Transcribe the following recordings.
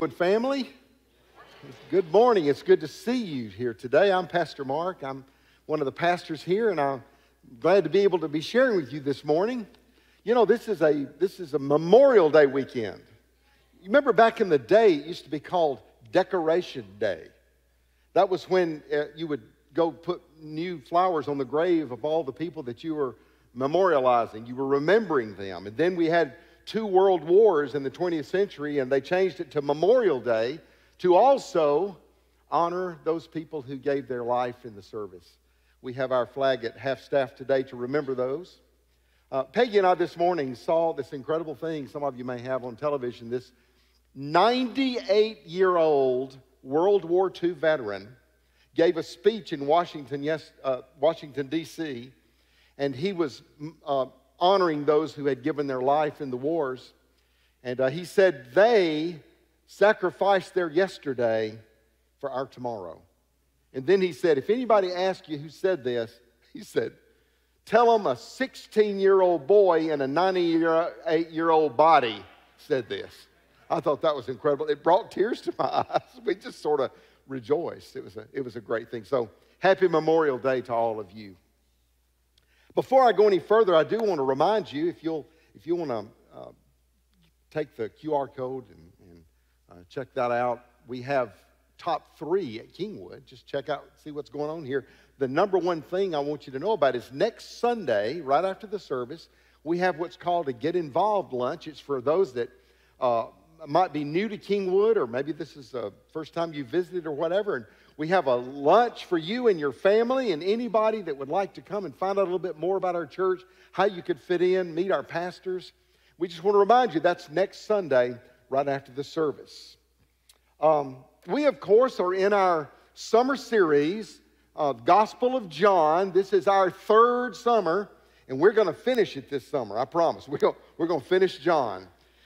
Kingwood family. Good morning. It's good to see you here today. I'm Pastor Mark. I'm one of the pastors here, and I'm glad to be able to be sharing with you this morning. You know, this is a Memorial Day weekend. You remember back in the day, it used to be called Decoration Day. That was when you would go put new flowers on the grave of all the people that you were memorializing. You were remembering them. And then we had 2 world wars in the 20th century, and they changed it to Memorial Day to also honor those people who gave their life in the service. We have our flag at half-staff today to remember those. Peggy and I this morning saw this incredible thing some of you may have on television. This 98-year-old World War II veteran gave a speech in Washington, D.C., and he was honoring those who had given their life in the wars. And he said they sacrificed their yesterday for our tomorrow. And then he said, if anybody asks you who said this, he said, tell them a 16-year-old boy in a 98-year-old body said this. I thought that was incredible. It brought tears to my eyes. We just sort of rejoiced. It was a great thing. So happy Memorial Day to all of you. Before I go any further, I do want to remind you, if you want to take the QR code and check that out, we have top 3 at Kingwood. Just check out, see what's going on here. The number one thing I want you to know about is next Sunday, right after the service, we have what's called a Get Involved lunch. It's for those that might be new to Kingwood, or maybe this is the first time you visited or whatever. And we have a lunch for you and your family and anybody that would like to come and find out a little bit more about our church, how you could fit in, meet our pastors. We just want to remind you that's next Sunday right after the service. We, of course, are in our summer series of Gospel of John. This is our 3rd summer, and we're going to finish it this summer, I promise. We're going to finish John.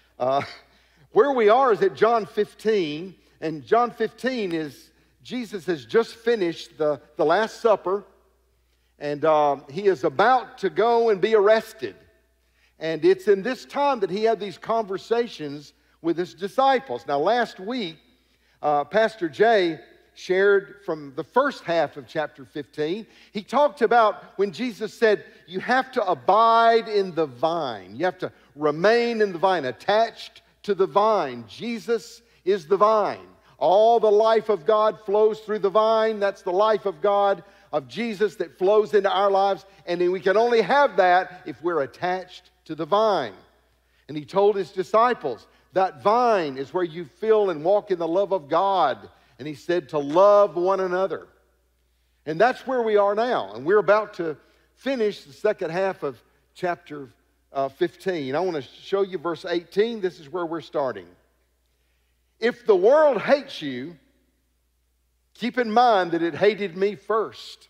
Where we are is at John 15, and John 15 is Jesus has just finished the Last Supper, and he is about to go and be arrested. And it's in this time that he had these conversations with his disciples. Now, last week, Pastor Jay shared from the first half of chapter 15. He talked about when Jesus said, you have to abide in the vine. You have to remain in the vine, attached to the vine. Jesus is the vine. All the life of God flows through the vine. That's the life of God, of Jesus, that flows into our lives. And then we can only have that if we're attached to the vine. And he told his disciples, that vine is where you feel and walk in the love of God. And he said to love one another. And that's where we are now. And we're about to finish the second half of chapter 15. I want to show you verse 18. This is where we're starting. If the world hates you, keep in mind that it hated me first.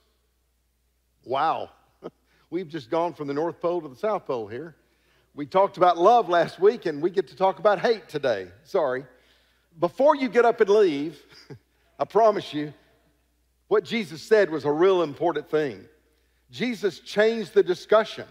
Wow. We've just gone from the North Pole to the South Pole here. We talked about love last week, and we get to talk about hate today. Sorry. Before you get up and leave, I promise you, what Jesus said was a real important thing. Jesus changed the discussion.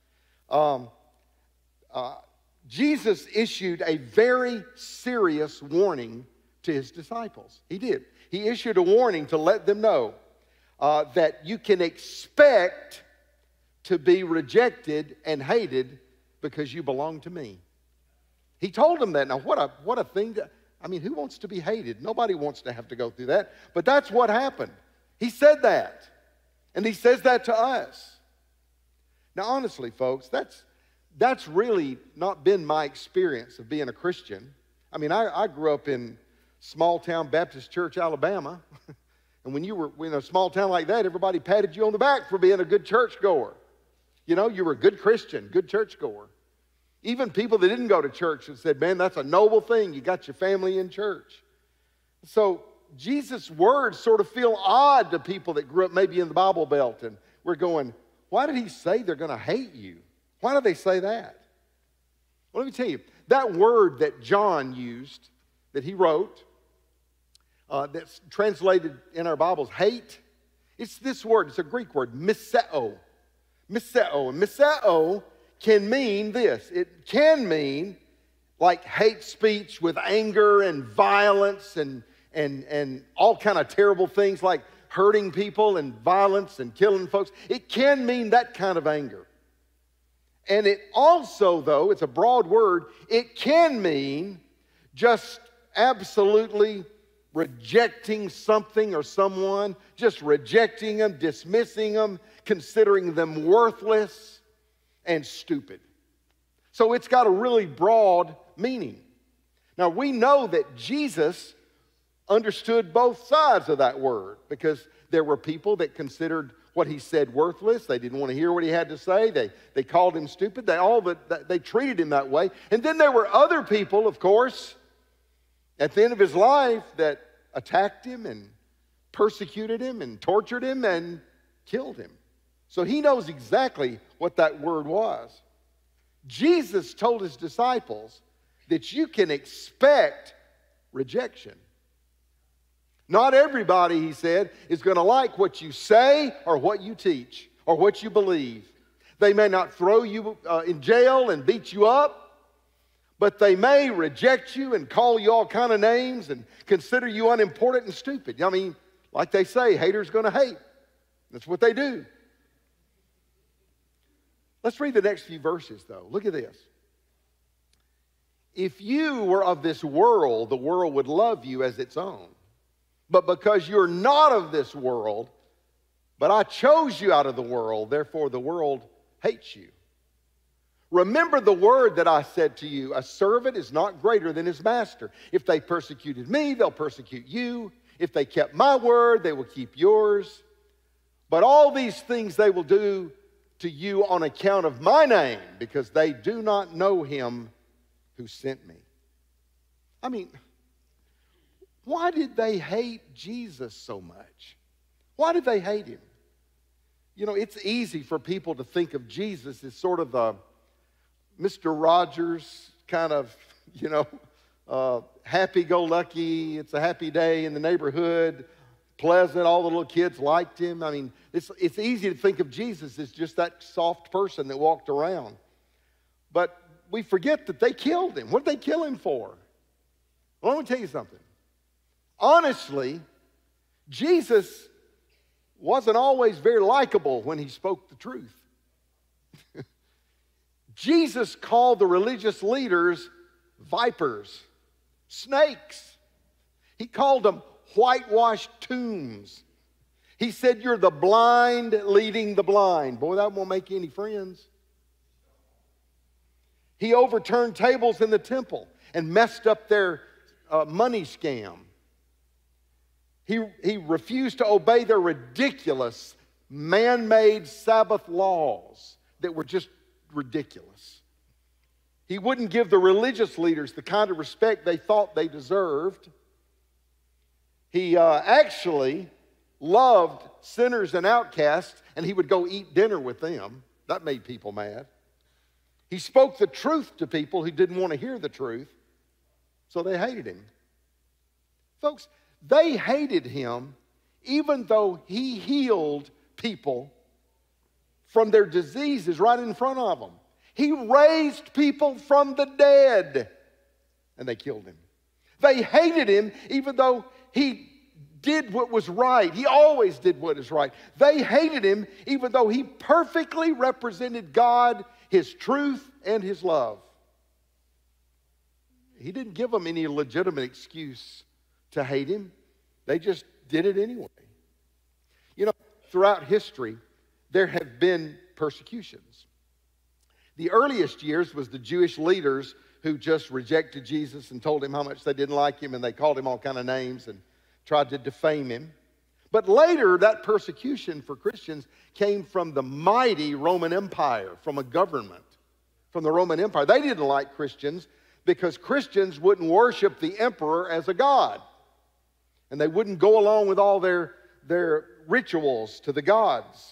Jesus issued a very serious warning to his disciples. He did. He issued a warning to let them know that you can expect to be rejected and hated because you belong to me. He told them that. Now, what a thing to... who wants to be hated? Nobody wants to have to go through that. But that's what happened. He said that. And he says that to us. Now, honestly, folks, that's really not been my experience of being a Christian. I grew up in small-town Baptist Church, Alabama. And when you were in a small town like that, everybody patted you on the back for being a good churchgoer. You know, you were a good Christian, good churchgoer. Even people that didn't go to church said, man, that's a noble thing. You got your family in church. So Jesus' words sort of feel odd to people that grew up maybe in the Bible Belt. And we're going, why did he say they're going to hate you? Why did they say that? Well, let me tell you, that word that John used, that he wrote, that's translated in our Bibles, hate, it's this word. It's a Greek word, miseo. Miseo. And miseo can mean this. It can mean like hate speech with anger and violence and all kind of terrible things like hurting people and violence and killing folks. It can mean that kind of anger. And it also, though, it's a broad word, it can mean just absolutely rejecting something or someone, just rejecting them, dismissing them, considering them worthless and stupid. So it's got a really broad meaning. Now, we know that Jesus understood both sides of that word, because there were people that considered what he said worthless. They didn't want to hear what he had to say. They called him stupid. They treated him that way. And then there were other people, of course, at the end of his life that attacked him and persecuted him and tortured him and killed him. So he knows exactly what that word was. Jesus told his disciples that you can expect rejection. Not everybody, he said, is going to like what you say or what you teach or what you believe. They may not throw you in jail and beat you up, but they may reject you and call you all kind of names and consider you unimportant and stupid. I mean, like they say, haters going to hate. That's what they do. Let's read the next few verses, though. Look at this. If you were of this world, the world would love you as its own. But because you're not of this world, but I chose you out of the world, therefore the world hates you. Remember the word that I said to you, a servant is not greater than his master. If they persecuted me, they'll persecute you. If they kept my word, they will keep yours. But all these things they will do to you on account of my name, because they do not know him who sent me. I mean, why did they hate Jesus so much? Why did they hate him? You know, it's easy for people to think of Jesus as sort of a Mr. Rogers kind of, happy-go-lucky. It's a happy day in the neighborhood, pleasant. All the little kids liked him. I mean, it's easy to think of Jesus as just that soft person that walked around. But we forget that they killed him. What did they kill him for? Well, let me tell you something. Honestly, Jesus wasn't always very likable when he spoke the truth. Jesus called the religious leaders vipers, snakes. He called them whitewashed tombs. He said, you're the blind leading the blind. Boy, that won't make you any friends. He overturned tables in the temple and messed up their money scam. He refused to obey their ridiculous man-made Sabbath laws that were just ridiculous. He wouldn't give the religious leaders the kind of respect they thought they deserved. He actually loved sinners and outcasts, and he would go eat dinner with them. That made people mad. He spoke the truth to people who didn't want to hear the truth, so they hated him. Folks, they hated him even though he healed people from their diseases right in front of them. He raised people from the dead, and they killed him. They hated him even though he did what was right. He always did what is right. They hated him even though he perfectly represented God, his truth, and his love. He didn't give them any legitimate excuse to hate him. They just did it anyway. You know, throughout history, there have been persecutions. The earliest years was the Jewish leaders who just rejected Jesus and told him how much they didn't like him, and they called him all kind of names and tried to defame him. But later, that persecution for Christians came from the mighty Roman Empire, from a government, from the Roman Empire. They didn't like Christians because Christians wouldn't worship the emperor as a god. And they wouldn't go along with all their rituals to the gods.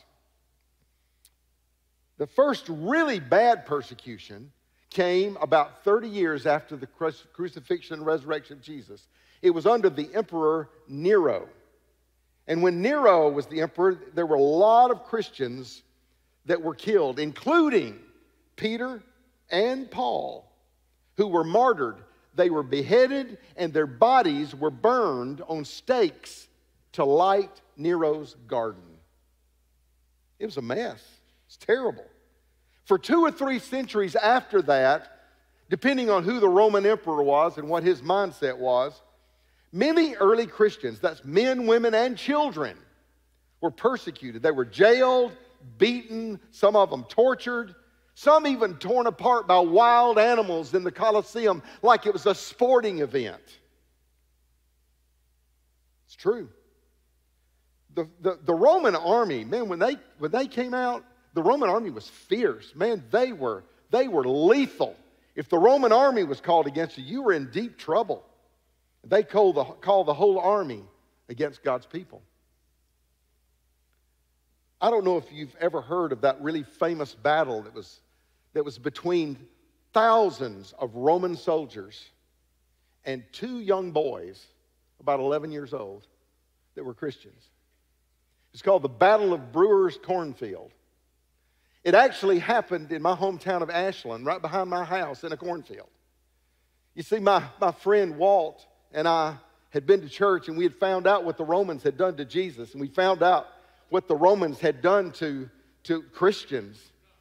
The first really bad persecution came about 30 years after the crucifixion and resurrection of Jesus. It was under the Emperor Nero. And when Nero was the emperor, there were a lot of Christians that were killed, including Peter and Paul, who were martyred. They were beheaded and their bodies were burned on stakes to light Nero's garden. It was a mess. It's terrible. For 2 or 3 centuries after that, depending on who the Roman emperor was and what his mindset was, many early Christians, that's men, women, and children, were persecuted. They were jailed, beaten, some of them tortured, some even torn apart by wild animals in the Colosseum like it was a sporting event. It's true. The Roman army, man, when they came out, the Roman army was fierce. Man, they were lethal. If the Roman army was called against you, you were in deep trouble. They called the whole army against God's people. I don't know if you've ever heard of that really famous battle that was between thousands of Roman soldiers and 2 young boys, about 11 years old, that were Christians. It's called the Battle of Brewer's Cornfield. It actually happened in my hometown of Ashland, right behind my house in a cornfield. You see, my friend Walt and I had been to church, and we had found out what the Romans had done to Jesus, and we found out what the Romans had done to Christians.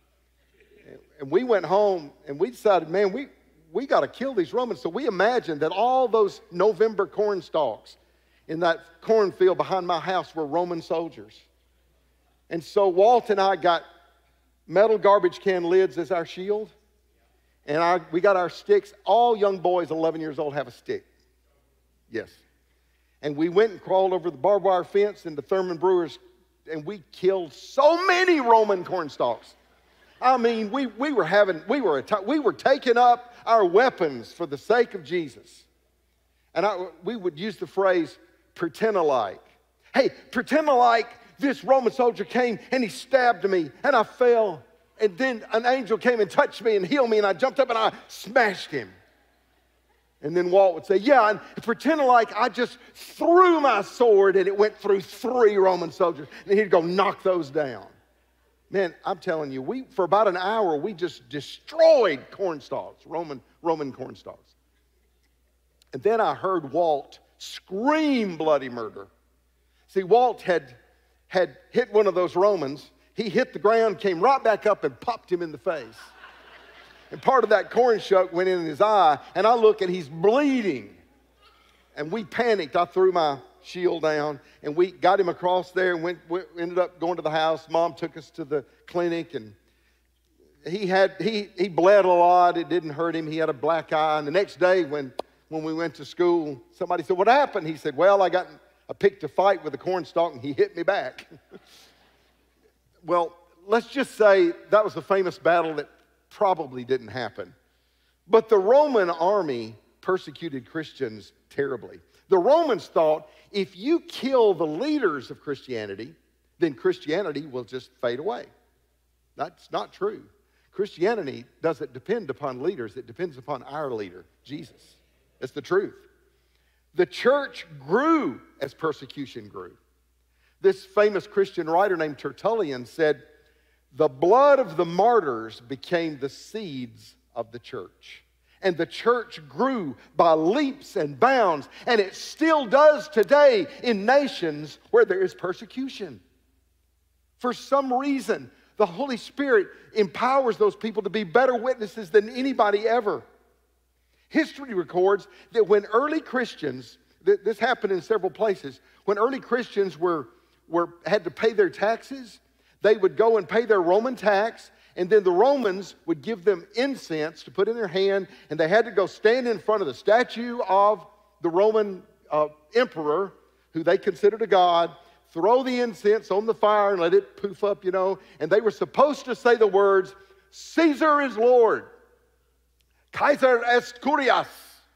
And we went home, and we decided, man, we got to kill these Romans. So we imagined that all those November corn stalks in that cornfield behind my house were Roman soldiers. And so Walt and I got metal garbage can lids as our shield. And we got our sticks. All young boys 11 years old have a stick. Yes. And we went and crawled over the barbed wire fence into Thurman Brewer's, and we killed so many Roman corn stalks. I mean, we were taking up our weapons for the sake of Jesus. And we would use the phrase, pretend alike. Hey, pretend like this Roman soldier came and he stabbed me and I fell. And then an angel came and touched me and healed me, and I jumped up and I smashed him. And then Walt would say, yeah, and pretend like I just threw my sword and it went through 3 Roman soldiers. And he'd go knock those down. Man, I'm telling you, for about an hour, we just destroyed corn stalks, Roman corn stalks. And then I heard Walt scream bloody murder. See, Walt had hit one of those Romans. He hit the ground, came right back up and popped him in the face. And part of that corn shuck went in his eye, and I look and he's bleeding. And we panicked. I threw my shield down, and we got him across there and we ended up going to the house. Mom took us to the clinic, and he bled a lot. It didn't hurt him. He had a black eye. And the next day when we went to school, somebody said, what happened? He said, well, I picked a fight with a corn stalk and he hit me back. Well, let's just say that was a famous battle that probably didn't happen. But the Roman army persecuted Christians terribly. The Romans thought if you kill the leaders of Christianity, then Christianity will just fade away. That's not true. Christianity doesn't depend upon leaders. It depends upon our leader, Jesus. That's the truth. The church grew as persecution grew. This famous Christian writer named Tertullian said, the blood of the martyrs became the seeds of the church. And the church grew by leaps and bounds, and it still does today in nations where there is persecution. For some reason, the Holy Spirit empowers those people to be better witnesses than anybody ever. History records that when early Christians, this happened in several places, when early Christians had to pay their taxes, they would go and pay their Roman tax, and then the Romans would give them incense to put in their hand, and they had to go stand in front of the statue of the Roman emperor, who they considered a god, throw the incense on the fire and let it poof up, and they were supposed to say the words, Caesar is Lord, Kaiser est Kyrios.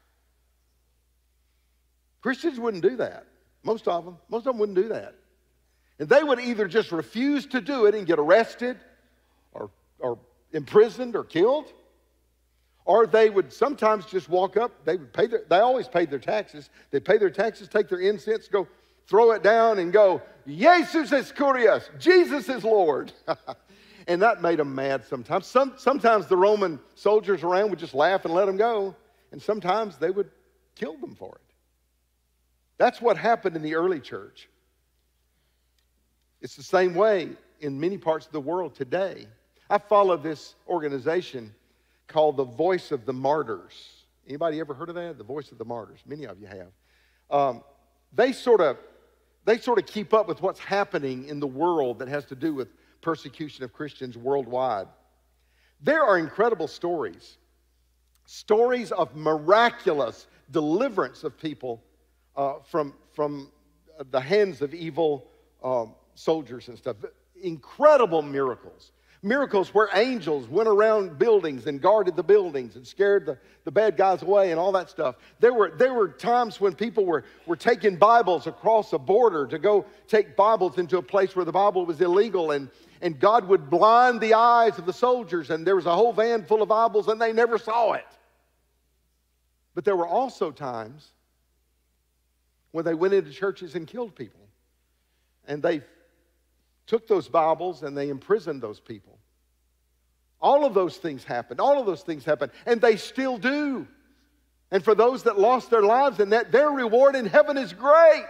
Christians wouldn't do that. Most of them wouldn't do that. And they would either just refuse to do it and get arrested or imprisoned or killed, or they would sometimes just walk up. They always paid their taxes. They'd pay their taxes, take their incense, go throw it down and go, Jesus is Kyrios, Jesus is Lord. And that made them mad sometimes. Sometimes the Roman soldiers around would just laugh and let them go. And sometimes they would kill them for it. That's what happened in the early church. It's the same way in many parts of the world today. I follow this organization called the Voice of the Martyrs. Anybody ever heard of that? The Voice of the Martyrs. Many of you have. They sort of keep up with what's happening in the world that has to do with persecution of Christians worldwide. There are incredible stories of miraculous deliverance of people from the hands of evil soldiers and stuff. Incredible miracles. Miracles where angels went around buildings and guarded the buildings and scared the bad guys away and all that stuff. There were times when people were taking Bibles across a border to go take Bibles into a place where the Bible was illegal, and God would blind the eyes of the soldiers, and there was a whole van full of Bibles and they never saw it. But there were also times when they went into churches and killed people. And they took those Bibles and they imprisoned those people. All of those things happened. All of those things happened. And they still do. And for those that lost their lives in that, their reward in heaven is great.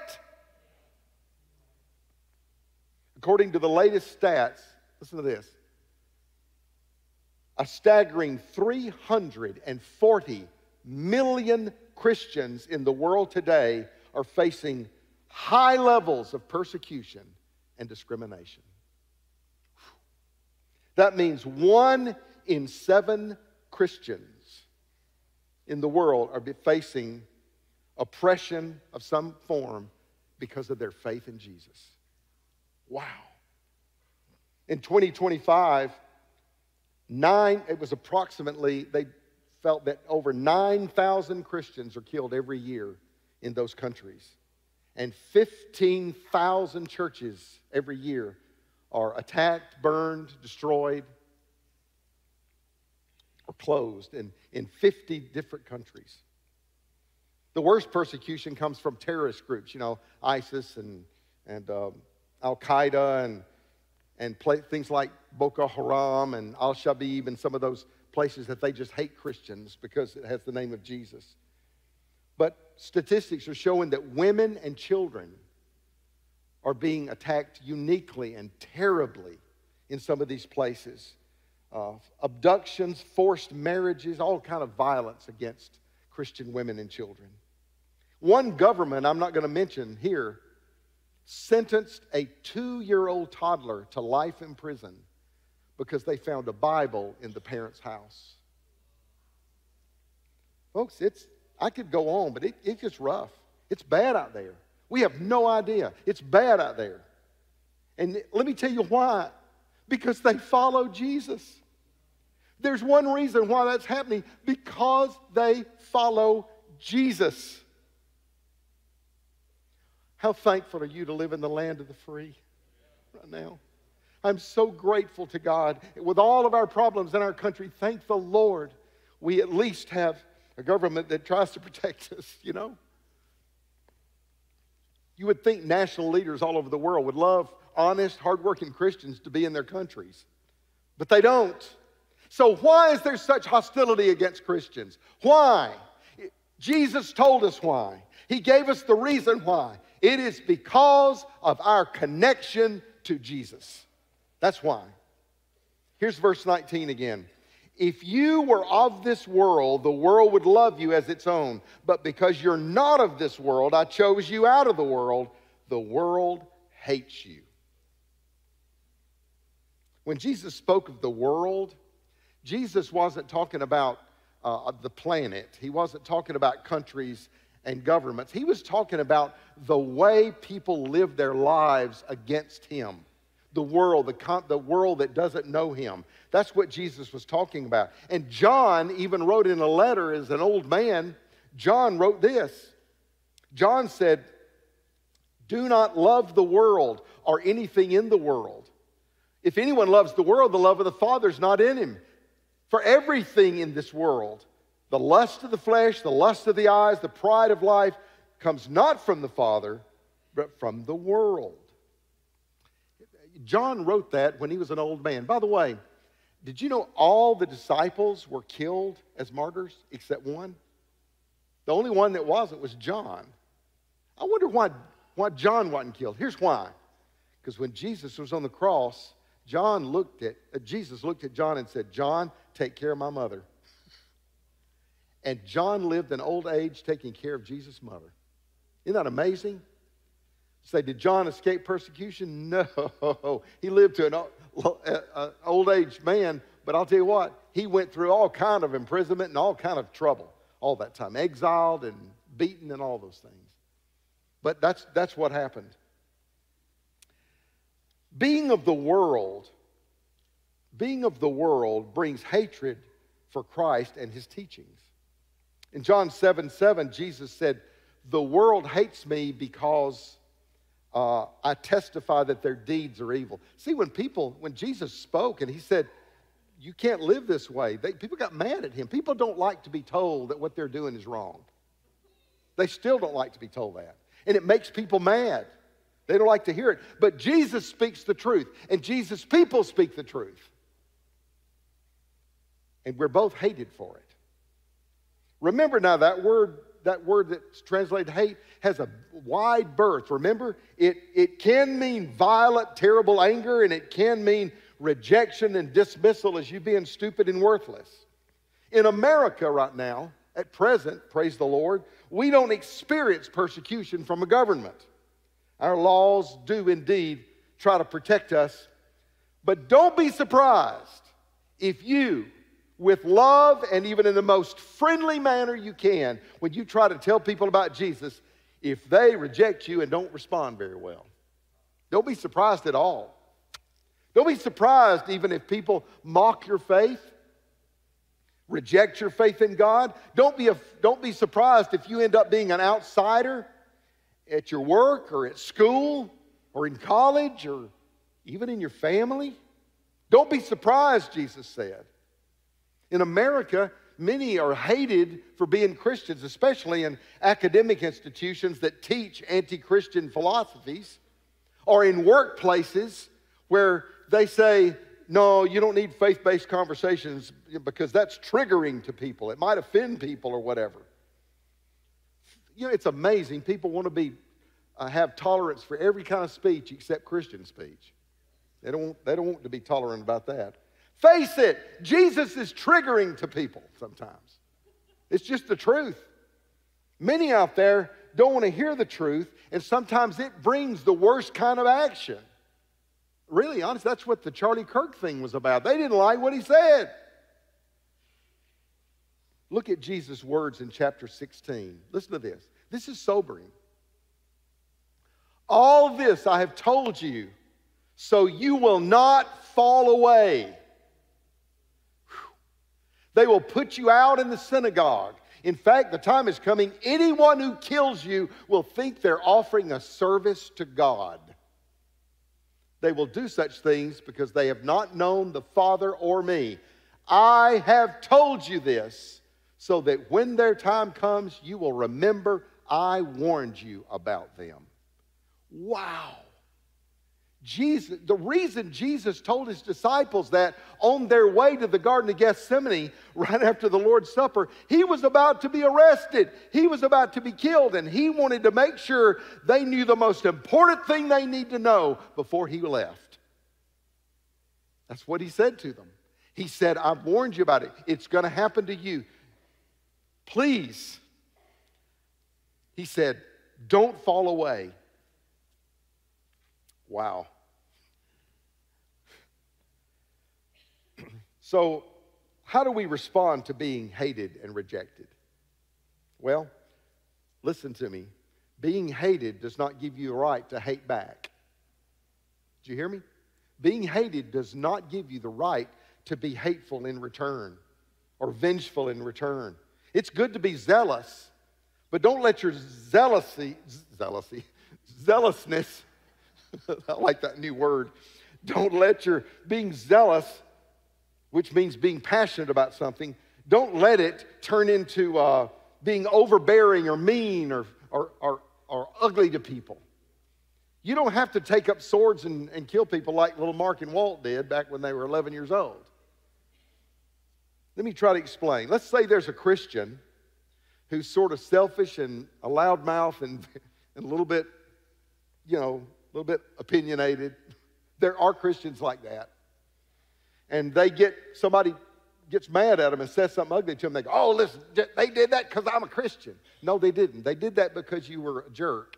According to the latest stats, listen to this. A staggering 340 million Christians in the world today are facing high levels of persecution and discrimination. That means 1 in 7 Christians in the world are facing oppression of some form because of their faith in Jesus. Wow. In 2025, they felt that over 9,000 Christians are killed every year in those countries. And 15,000 churches every year are attacked, burned, destroyed, or closed in 50 different countries. The worst persecution comes from terrorist groups, ISIS and Al-Qaeda and things like Boko Haram and Al-Shabaab and some of those places that they just hate Christians because it has the name of Jesus. But statistics are showing that women and children are being attacked uniquely and terribly in some of these places. Abductions, forced marriages, all kind of violence against Christian women and children. One government, I'm not going to mention here, sentenced a 2-year-old toddler to life in prison because they found a Bible in the parent's house. Folks, I could go on, but it's just rough. It's bad out there. We have no idea. It's bad out there. And let me tell you why. Because they follow Jesus. There's one reason why that's happening. Because they follow Jesus. How thankful are you to live in the land of the free right now? I'm so grateful to God. With all of our problems in our country, thank the Lord, we at least have a government that tries to protect us, You would think national leaders all over the world would love honest, hardworking Christians to be in their countries. But they don't. So why is there such hostility against Christians? Why? Jesus told us why. He gave us the reason why. It is because of our connection to Jesus. That's why. Here's verse 19 again. If you were of this world, the world would love you as its own. But because you're not of this world, I chose you out of the world hates you. When Jesus spoke of the world, Jesus wasn't talking about the planet. He wasn't talking about countries and governments. He was talking about the way people live their lives against him. The world that doesn't know him. That's what Jesus was talking about. And John even wrote in a letter as an old man, John wrote this. John said, do not love the world or anything in the world. If anyone loves the world, the love of the Father is not in him. For everything in this world, the lust of the flesh, the lust of the eyes, the pride of life, comes not from the Father, but from the world. John wrote that when he was an old man. By the way, did you know all the disciples were killed as martyrs except one? The only one that wasn't was John. I wonder why John wasn't killed. Here's why. Because when Jesus was on the cross, Jesus looked at John and said, John, take care of my mother. And John lived in old age taking care of Jesus' mother. Isn't that amazing? Say, did John escape persecution? No. He lived to an old age man, but I'll tell you what, he went through all kind of imprisonment and all kind of trouble all that time, exiled and beaten and all those things. But that's what happened. Being of the world brings hatred for Christ and his teachings. In John 7:7, Jesus said, the world hates me because I testify that their deeds are evil. See, when Jesus spoke and he said, you can't live this way, people got mad at him. People don't like to be told that what they're doing is wrong. They still don't like to be told that. And it makes people mad. They don't like to hear it. But Jesus speaks the truth, and Jesus' people speak the truth. And we're both hated for it. Remember now, that word that's translated hate has a wide berth. Remember, it can mean violent, terrible anger, and it can mean rejection and dismissal as you being stupid and worthless. In America right now, at present, praise the Lord, we don't experience persecution from a government. Our laws do indeed try to protect us. But don't be surprised if you, with love and even in the most friendly manner you can, when you try to tell people about Jesus, if they reject you and don't respond very well. Don't be surprised at all. Don't be surprised even if people mock your faith, reject your faith in God. Don't be surprised if you end up being an outsider at your work or at school or in college or even in your family. Don't be surprised, Jesus said. In America, many are hated for being Christians, especially in academic institutions that teach anti-Christian philosophies, or in workplaces where they say, no, you don't need faith-based conversations because that's triggering to people. It might offend people or whatever. You know, it's amazing. People want to have tolerance for every kind of speech except Christian speech. They don't want to be tolerant about that. Face it, Jesus is triggering to people sometimes. It's just the truth. Many out there don't want to hear the truth, and sometimes it brings the worst kind of action. Really, honest, that's what the Charlie Kirk thing was about. They didn't like what he said. Look at Jesus' words in chapter 16. Listen to this. This is sobering. All this I have told you, so you will not fall away. They will put you out in the synagogue. In fact, the time is coming, anyone who kills you will think they're offering a service to God. They will do such things because they have not known the Father or me. I have told you this so that when their time comes, you will remember I warned you about them. Wow. The reason Jesus told his disciples that on their way to the Garden of Gethsemane, right after the Lord's Supper, he was about to be arrested. He was about to be killed, and he wanted to make sure they knew the most important thing they need to know before he left. That's what he said to them. He said, I've warned you about it. It's going to happen to you. Please, he said, don't fall away. Wow. So, how do we respond to being hated and rejected? Well, listen to me. Being hated does not give you a right to hate back. Did you hear me? Being hated does not give you the right to be hateful in return or vengeful in return. It's good to be zealous, but don't let your zealousness I like that new word. Don't let your being zealous, which means being passionate about something, don't let it turn into being overbearing or mean or ugly to people. You don't have to take up swords and kill people like little Mark and Walt did back when they were 11 years old. Let me try to explain. Let's say there's a Christian who's sort of selfish and a loudmouth and a little bit, a little bit opinionated. There are Christians like that. And somebody gets mad at them and says something ugly to them. They go, oh, listen, they did that because I'm a Christian. No, they didn't. They did that because you were a jerk.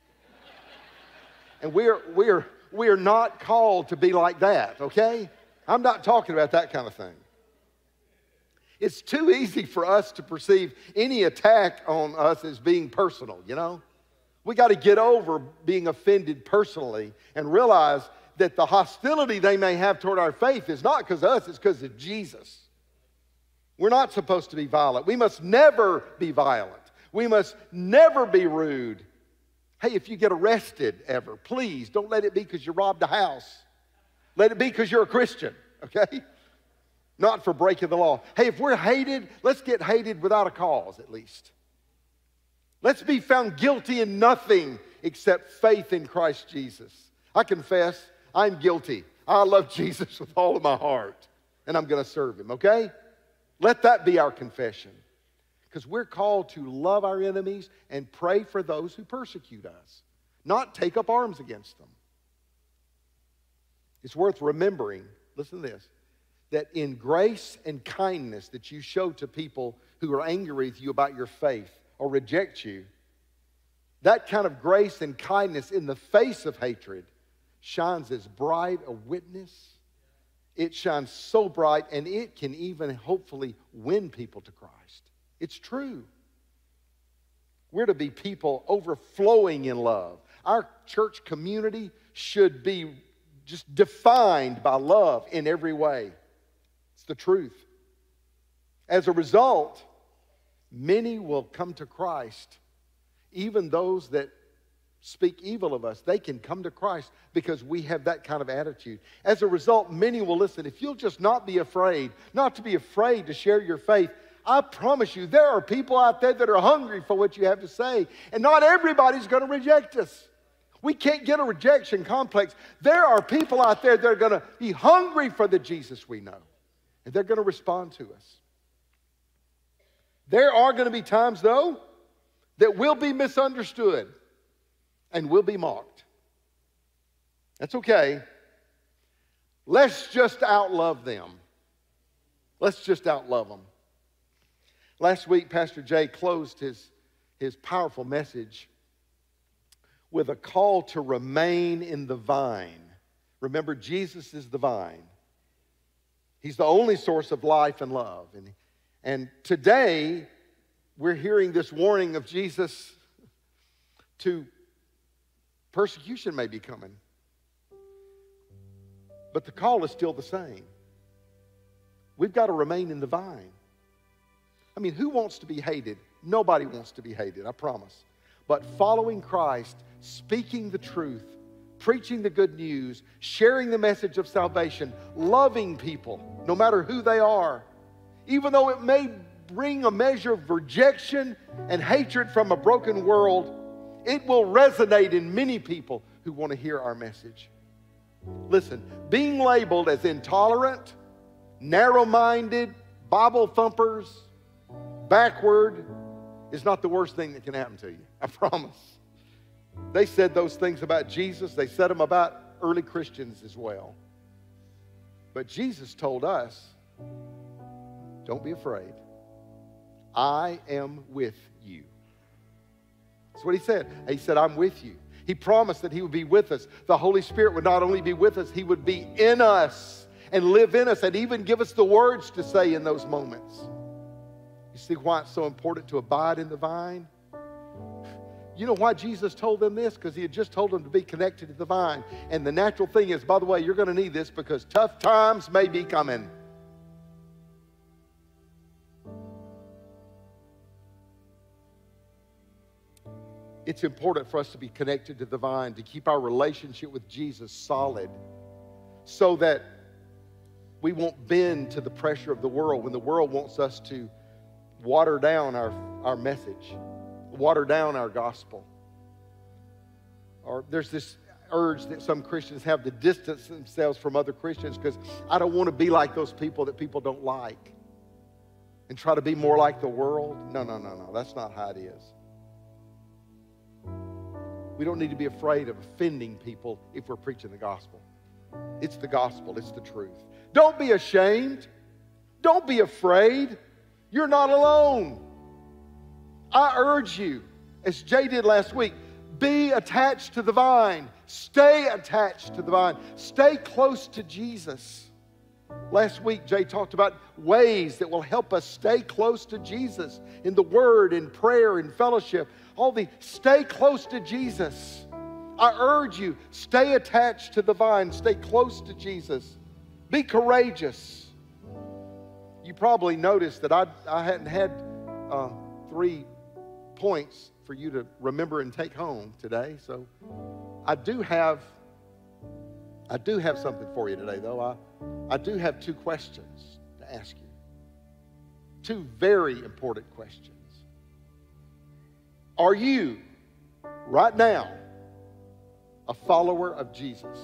And we are not called to be like that, okay? I'm not talking about that kind of thing. It's too easy for us to perceive any attack on us as being personal, We got to get over being offended personally and realize that the hostility they may have toward our faith is not because of us, it's because of Jesus. We're not supposed to be violent. We must never be violent. We must never be rude. Hey, if you get arrested ever, please don't let it be because you robbed a house. Let it be because you're a Christian, okay? Not for breaking the law. Hey, if we're hated, let's get hated without a cause at least. Let's be found guilty in nothing except faith in Christ Jesus. I confess, I'm guilty. I love Jesus with all of my heart, and I'm going to serve him, okay? Let that be our confession, because we're called to love our enemies and pray for those who persecute us, not take up arms against them. It's worth remembering, listen to this, that in grace and kindness that you show to people who are angry with you about your faith or reject you, that kind of grace and kindness in the face of hatred shines as bright a witness. It shines so bright, and it can even hopefully win people to Christ. It's true. We're to be people overflowing in love. Our church community should be just defined by love in every way. It's the truth. As a result, many will come to Christ. Even those that speak evil of us, they can come to Christ because we have that kind of attitude. As a result, many will listen. If you'll just not be afraid, not to be afraid to share your faith, I promise you, there are people out there that are hungry for what you have to say. And not everybody's going to reject us. We can't get a rejection complex. There are people out there that are going to be hungry for the Jesus we know. And they're going to respond to us. There are going to be times, though, that will be misunderstood and will be mocked. That's okay. Let's just outlove them. Let's just outlove them. Last week, Pastor Jay closed his powerful message with a call to remain in the vine. Remember, Jesus is the vine. He's the only source of life and love. And today, we're hearing this warning of Jesus to persecution may be coming. But the call is still the same. We've got to remain in the vine. I mean, who wants to be hated? Nobody wants to be hated, I promise. But following Christ, speaking the truth, preaching the good news, sharing the message of salvation, loving people, no matter who they are, even though it may bring a measure of rejection and hatred from a broken world, it will resonate in many people who want to hear our message. Listen, being labeled as intolerant, narrow-minded, Bible thumpers, backward, is not the worst thing that can happen to you. I promise. They said those things about Jesus. They said them about early Christians as well. But Jesus told us, don't be afraid. I am with you. That's what he said. He said, I'm with you. He promised that he would be with us. The Holy Spirit would not only be with us, he would be in us and live in us and even give us the words to say in those moments. You see why it's so important to abide in the vine? You know why Jesus told them this? Because he had just told them to be connected to the vine. And the natural thing is, by the way, you're going to need this because tough times may be coming. It's important for us to be connected to the vine, to keep our relationship with Jesus solid so that we won't bend to the pressure of the world when the world wants us to water down our message, water down our gospel. Or there's this urge that some Christians have to distance themselves from other Christians because I don't want to be like those people that people don't like and try to be more like the world. No. That's not how it is. We don't need to be afraid of offending people if we're preaching the gospel. It's the gospel. It's the truth. Don't be ashamed. Don't be afraid. You're not alone. I urge you, as Jay did last week, be attached to the vine. Stay attached to the vine. Stay close to Jesus. Last week, Jay talked about ways that will help us stay close to Jesus in the Word, in prayer, in fellowship. Stay close to Jesus. I urge you, stay attached to the vine. Stay close to Jesus. Be courageous. You probably noticed that I hadn't had 3 points for you to remember and take home today. So I do have something for you today, though. I do have 2 questions to ask you. 2 very important questions. Are you, right now, a follower of Jesus?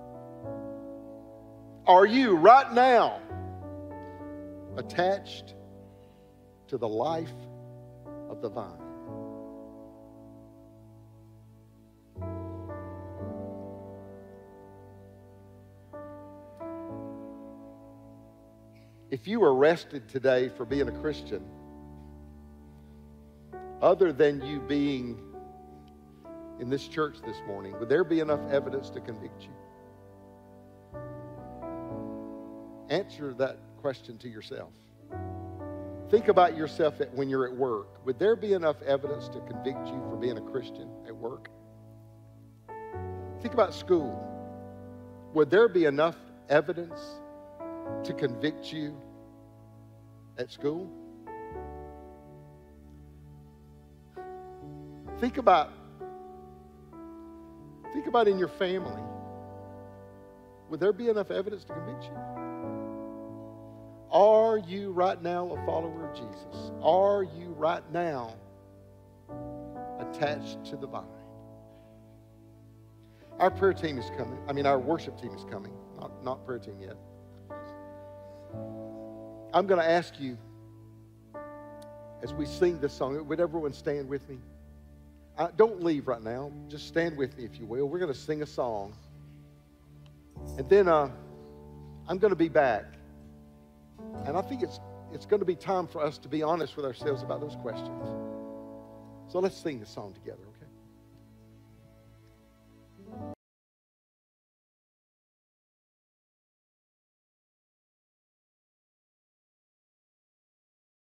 Are you, right now, attached to the life of the vine? If you were arrested today for being a Christian, other than you being in this church this morning, would there be enough evidence to convict you? Answer that question to yourself. Think about yourself when you're at work. Would there be enough evidence to convict you for being a Christian at work? Think about school. Would there be enough evidence to convict you at school? Think about in your family. Would there be enough evidence to convict you? Are you right now a follower of Jesus? Are you right now attached to the vine? Our prayer team is coming. Our worship team is coming. Not prayer team yet. I'm going to ask you, as we sing this song, would everyone stand with me? Don't leave right now. Just stand with me, if you will. We're going to sing a song. And then I'm going to be back. And I think it's going to be time for us to be honest with ourselves about those questions. So let's sing this song together.